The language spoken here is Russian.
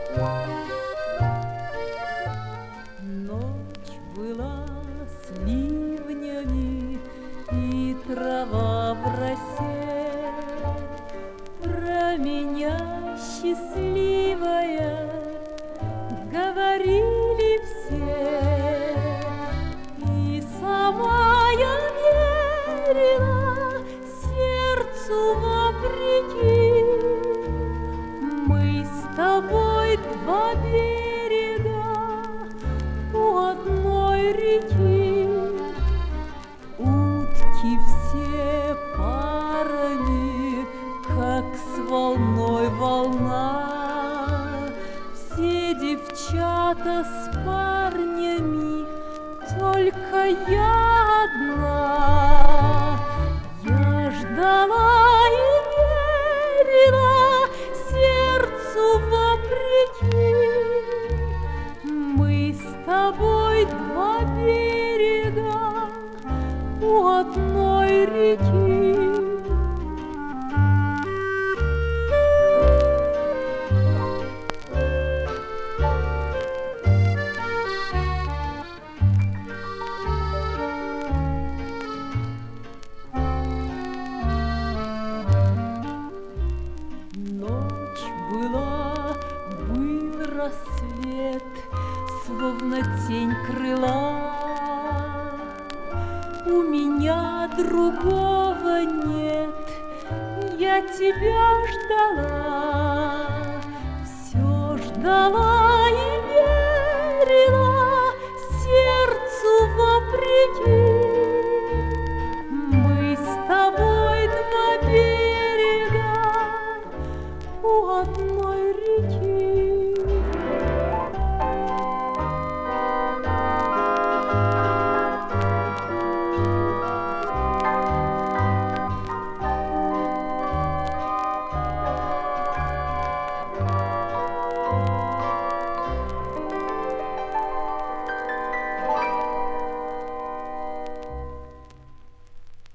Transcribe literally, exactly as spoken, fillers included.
Ночь была с ливнями, и трава в росе. Про меня счастливая говорили все, и сама я верила сердцу вопреки. Мы с тобой два берега у одной реки, утки все парами, как с волной волна, все девчата с парнями, только я одна. Я ждала и верила сердцу вопреки. Мы с тобой два берега у одной реки. Ночь была, был рассвет, словно тень крыла. У меня другого нет, я тебя ждала, все ждала.